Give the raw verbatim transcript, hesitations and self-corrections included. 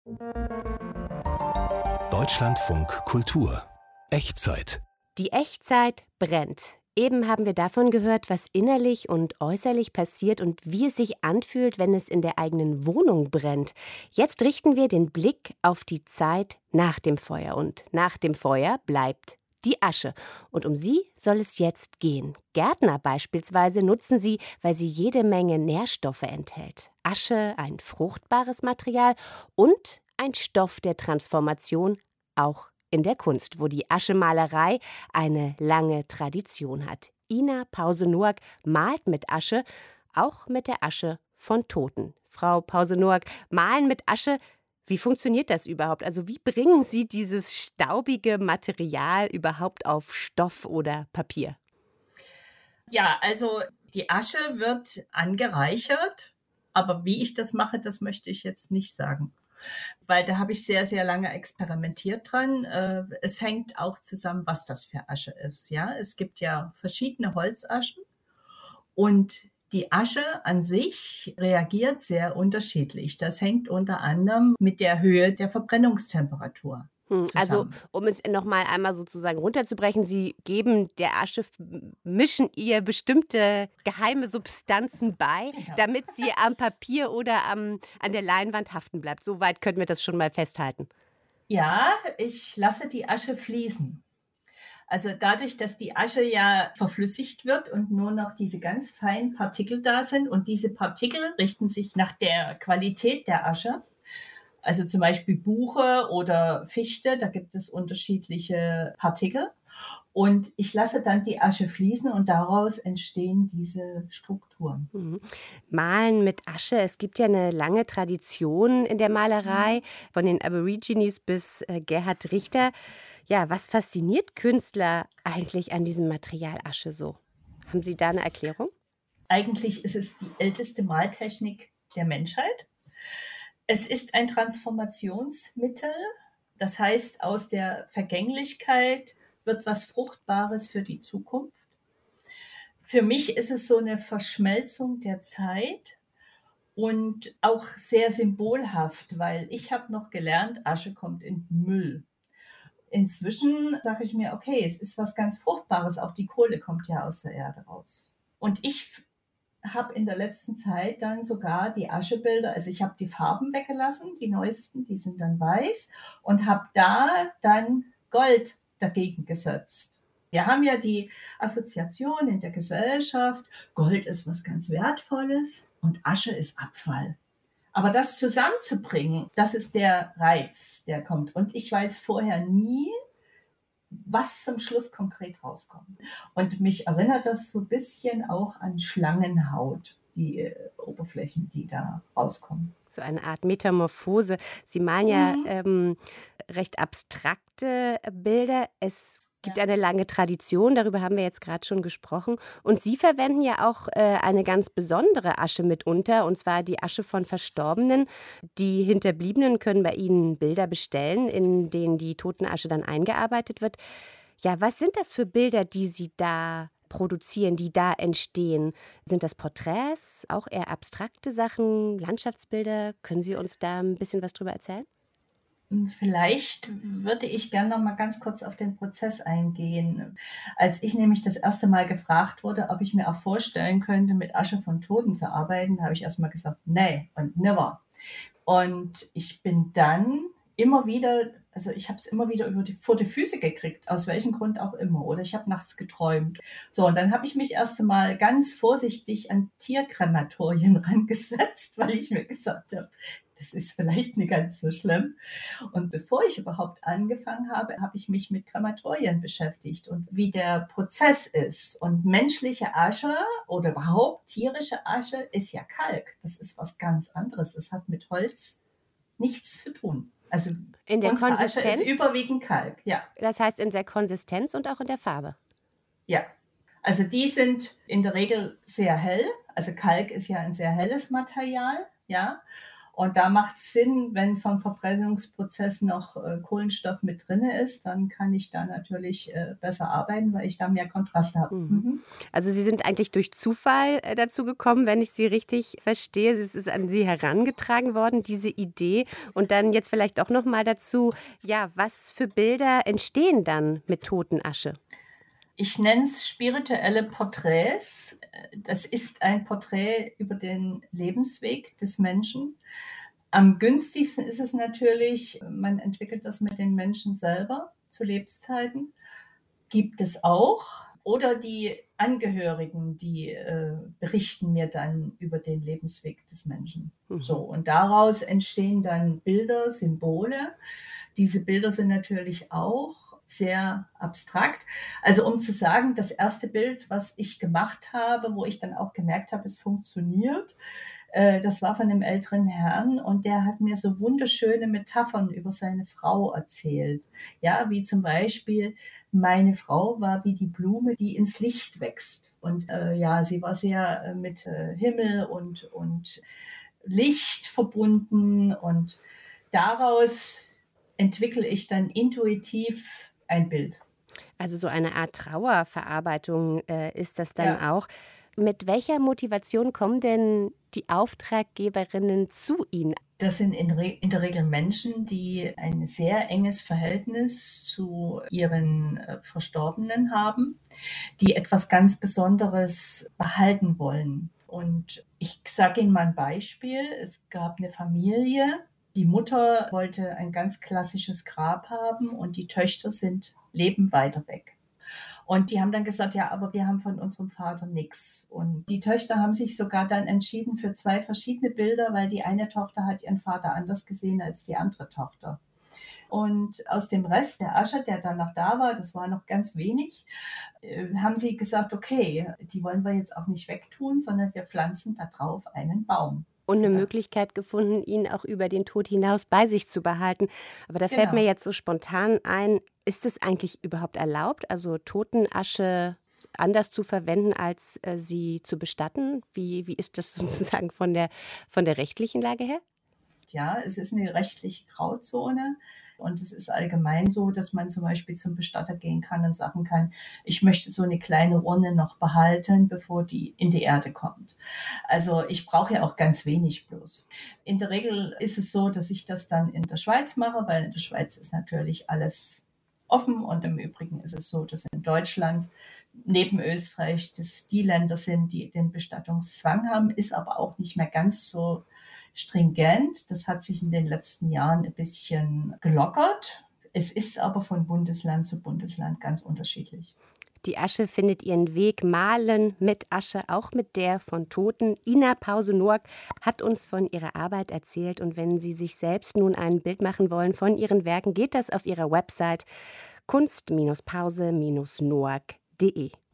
Deutschlandfunk Kultur. Echtzeit. Die Echtzeit brennt. Eben haben wir davon gehört, was innerlich und äußerlich passiert und wie es sich anfühlt, wenn es in der eigenen Wohnung brennt. Jetzt richten wir den Blick auf die Zeit nach dem Feuer. Und nach dem Feuer bleibt die Asche. Und um sie soll es jetzt gehen. Gärtner beispielsweise nutzen sie, weil sie jede Menge Nährstoffe enthält. Asche, ein fruchtbares Material und ein Stoff der Transformation, auch in der Kunst, wo die Aschemalerei eine lange Tradition hat. Ina Pause-Noack malt mit Asche, auch mit der Asche von Toten. Frau Pause-Noack, malen mit Asche, wie funktioniert das überhaupt? Also wie bringen Sie dieses staubige Material überhaupt auf Stoff oder Papier? Ja, also die Asche wird angereichert, aber wie ich das mache, das möchte ich jetzt nicht sagen. Weil da habe ich sehr, sehr lange experimentiert dran. Es hängt auch zusammen, was das für Asche ist. Ja, es gibt ja verschiedene Holzaschen und die Asche an sich reagiert sehr unterschiedlich. Das hängt unter anderem mit der Höhe der Verbrennungstemperatur Hm, also, zusammen. um es noch mal einmal sozusagen runterzubrechen, Sie geben der Asche, f- mischen ihr bestimmte geheime Substanzen bei, Genau. damit sie am Papier oder am, an der Leinwand haften bleibt. Soweit können wir das schon mal festhalten. Ja, ich lasse die Asche fließen. Also dadurch, dass die Asche ja verflüssigt wird und nur noch diese ganz feinen Partikel da sind und diese Partikel richten sich nach der Qualität der Asche. Also zum Beispiel Buche oder Fichte, da gibt es unterschiedliche Partikel. Und ich lasse dann die Asche fließen und daraus entstehen diese Strukturen. Mhm. Malen mit Asche. Es gibt ja eine lange Tradition in der Malerei, von den Aborigines bis äh, Gerhard Richter. Ja, was fasziniert Künstler eigentlich an diesem Material Asche so? Haben Sie da eine Erklärung? Eigentlich ist es die älteste Maltechnik der Menschheit. Es ist ein Transformationsmittel. Das heißt, aus der Vergänglichkeit wird was Fruchtbares für die Zukunft. Für mich ist es so eine Verschmelzung der Zeit und auch sehr symbolhaft, weil ich habe noch gelernt, Asche kommt in Müll. Inzwischen sage ich mir, okay, es ist was ganz Fruchtbares. Auch die Kohle kommt ja aus der Erde raus. Und ich habe in der letzten Zeit dann sogar die Aschebilder, also ich habe die Farben weggelassen, die neuesten, die sind dann weiß und habe da dann Gold dagegen gesetzt. Wir haben ja die Assoziation in der Gesellschaft, Gold ist was ganz Wertvolles und Asche ist Abfall. Aber das zusammenzubringen, das ist der Reiz, der kommt. Und ich weiß vorher nie, was zum Schluss konkret rauskommt. Und mich erinnert das so ein bisschen auch an Schlangenhaut, die äh, Oberflächen, die da rauskommen. So eine Art Metamorphose. Sie malen ja Mhm. ähm, recht abstrakte Bilder. Es gibt Ja. eine lange Tradition, darüber haben wir jetzt gerade schon gesprochen. Und Sie verwenden ja auch äh, eine ganz besondere Asche mitunter, und zwar die Asche von Verstorbenen. Die Hinterbliebenen können bei Ihnen Bilder bestellen, in denen die Totenasche dann eingearbeitet wird. Ja, was sind das für Bilder, die Sie da produzieren, die da entstehen? Sind das Porträts, auch eher abstrakte Sachen, Landschaftsbilder? Können Sie uns da ein bisschen was drüber erzählen? Vielleicht würde ich gerne noch mal ganz kurz auf den Prozess eingehen. Als ich nämlich das erste Mal gefragt wurde, ob ich mir auch vorstellen könnte, mit Asche von Toten zu arbeiten, habe ich erst mal gesagt, nee und never. Und ich bin dann immer wieder, also ich habe es immer wieder über die, vor die Füße gekriegt, aus welchem Grund auch immer. Oder ich habe nachts geträumt. So, und dann habe ich mich erst einmal ganz vorsichtig an Tierkrematorien rangesetzt, weil ich mir gesagt habe, das ist vielleicht nicht ganz so schlimm. Und bevor ich überhaupt angefangen habe, habe ich mich mit Krematorien beschäftigt und wie der Prozess ist. Und menschliche Asche oder überhaupt tierische Asche ist ja Kalk. Das ist was ganz anderes. Das hat mit Holz nichts zu tun. Also In der unsere Asche ist Konsistenz? überwiegend Kalk. Ja, Das heißt in der Konsistenz und auch in der Farbe. ja. Also die sind in der Regel sehr hell. Also Kalk ist ja ein sehr helles Material, ja. Und da macht es Sinn, wenn vom Verbrennungsprozess noch äh, Kohlenstoff mit drin ist, dann kann ich da natürlich äh, besser arbeiten, weil ich da mehr Kontrast habe. Mhm. Mhm. Also Sie sind eigentlich durch Zufall äh, dazu gekommen, wenn ich Sie richtig verstehe. Es ist an Sie herangetragen worden, diese Idee. Und dann jetzt vielleicht auch noch mal dazu, ja, was für Bilder entstehen dann mit Totenasche? Ich nenne es spirituelle Porträts. Das ist ein Porträt über den Lebensweg des Menschen. Am günstigsten ist es natürlich, man entwickelt das mit den Menschen selber zu Lebzeiten. Gibt es auch. Oder die Angehörigen, die äh, berichten mir dann über den Lebensweg des Menschen. Mhm. So, und daraus entstehen dann Bilder, Symbole. Diese Bilder sind natürlich auch sehr abstrakt. Also um zu sagen, das erste Bild, was ich gemacht habe, wo ich dann auch gemerkt habe, es funktioniert, äh, das war von einem älteren Herrn und der hat mir so wunderschöne Metaphern über seine Frau erzählt. Ja, wie zum Beispiel, meine Frau war wie die Blume, die ins Licht wächst. Und äh, ja, sie war sehr äh, mit äh, Himmel und, und Licht verbunden und daraus entwickle ich dann intuitiv ein Bild. Also so eine Art Trauerverarbeitung äh, ist das dann Ja. auch. Mit welcher Motivation kommen denn die Auftraggeberinnen zu Ihnen? Das sind in, Re in der Regel Menschen, die ein sehr enges Verhältnis zu ihren äh, Verstorbenen haben, die etwas ganz Besonderes behalten wollen. Und ich sage Ihnen mal ein Beispiel. Es gab eine Familie, die Mutter wollte ein ganz klassisches Grab haben und die Töchter sind, leben weiter weg. Und die haben dann gesagt, ja, aber wir haben von unserem Vater nichts. Und die Töchter haben sich sogar dann entschieden für zwei verschiedene Bilder, weil die eine Tochter hat ihren Vater anders gesehen als die andere Tochter. Und aus dem Rest der Asche, der dann noch da war, das war noch ganz wenig, äh, haben sie gesagt, okay, die wollen wir jetzt auch nicht wegtun, sondern wir pflanzen da drauf einen Baum. Und eine Ja. Möglichkeit gefunden, ihn auch über den Tod hinaus bei sich zu behalten. Aber da fällt Genau. mir jetzt so spontan ein, ist es eigentlich überhaupt erlaubt, also Totenasche anders zu verwenden, als äh, sie zu bestatten? Wie, wie ist das sozusagen von der, von der rechtlichen Lage her? Ja, es ist eine rechtliche Grauzone. Und es ist allgemein so, dass man zum Beispiel zum Bestatter gehen kann und sagen kann, ich möchte so eine kleine Urne noch behalten, bevor die in die Erde kommt. Also ich brauche ja auch ganz wenig bloß. In der Regel ist es so, dass ich das dann in der Schweiz mache, weil in der Schweiz ist natürlich alles offen. Und im Übrigen ist es so, dass in Deutschland neben Österreich das die Länder sind, die den Bestattungszwang haben, ist aber auch nicht mehr ganz so stringent. Das hat sich in den letzten Jahren ein bisschen gelockert. Es ist aber von Bundesland zu Bundesland ganz unterschiedlich. Die Asche findet ihren Weg, malen mit Asche, auch mit der von Toten. Ina Pause-Noack hat uns von ihrer Arbeit erzählt. Und wenn Sie sich selbst nun ein Bild machen wollen von Ihren Werken, geht das auf ihrer Website kunst Bindestrich pause Bindestrich noack punkt de.